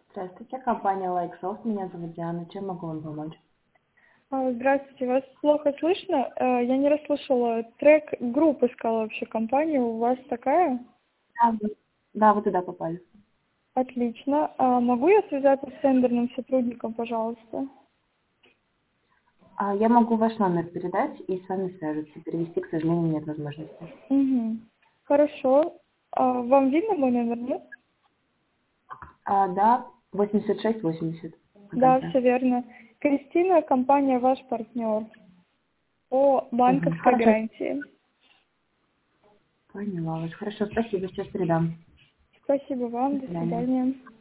Здравствуйте, компания Likesoft. Меня зовут Диана. Чем могу вам помочь? Здравствуйте, вас плохо слышно? Я не расслышала. Трек групп искала вообще компанию. У вас такая? Да, вы туда попали. Отлично. Могу я связаться с тендерным сотрудником, пожалуйста? Я могу ваш номер передать и с вами свяжутся. Перевести, к сожалению, нет возможности. Угу. Хорошо. Вам видно мой номер, нет? Да, 8680 на Да, конце. все верно. Кристина, компания ваш партнер по банковской Хорошо, гарантии. поняла вас. Хорошо, спасибо, сейчас передам. Спасибо До вам, до свидания. свидания.